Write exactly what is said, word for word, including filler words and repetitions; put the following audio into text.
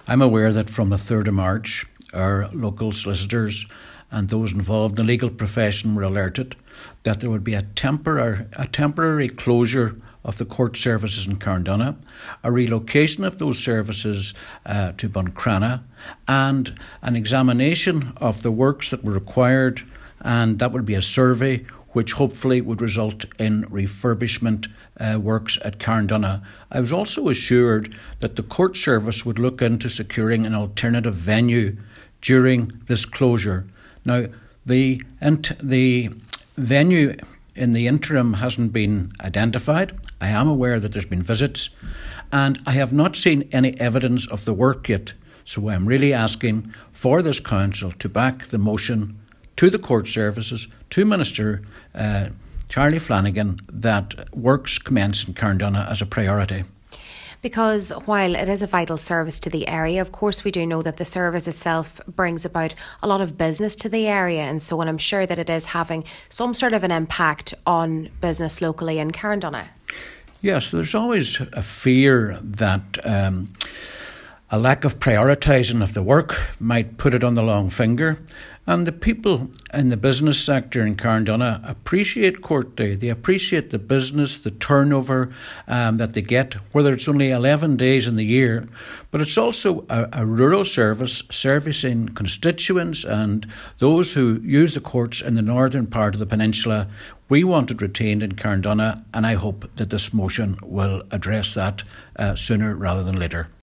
I'm aware that from the third of March, our local solicitors and those involved in the legal profession were alerted that there would be a temporary, a temporary closure of the court services in Carndonagh, a relocation of those services uh, to Buncrana, and an examination of the works that were required, and that would be a survey which hopefully would result in refurbishment uh, works at Carndonagh. I was also assured that the court service would look into securing an alternative venue during this closure. Now, the the venue in the interim hasn't been identified. I am aware that there's been visits, and I have not seen any evidence of the work yet. So I'm really asking for this council to back the motion to the court services, to Minister uh, Charlie Flanagan, that works commence in Carndonagh as a priority. Because while it is a vital service to the area, of course we do know that the service itself brings about a lot of business to the area, and so on. I'm sure that it is having some sort of an impact on business locally in Carndonagh. Yes, there's always a fear that um, a lack of prioritising of the work might put it on the long finger. And the people in the business sector in Carndonagh appreciate Court Day. They appreciate the business, the turnover um, that they get, whether it's only eleven days in the year. But it's also a, a rural service servicing constituents and those who use the courts in the northern part of the peninsula. We want it retained in Carndonagh, and I hope that this motion will address that uh, sooner rather than later.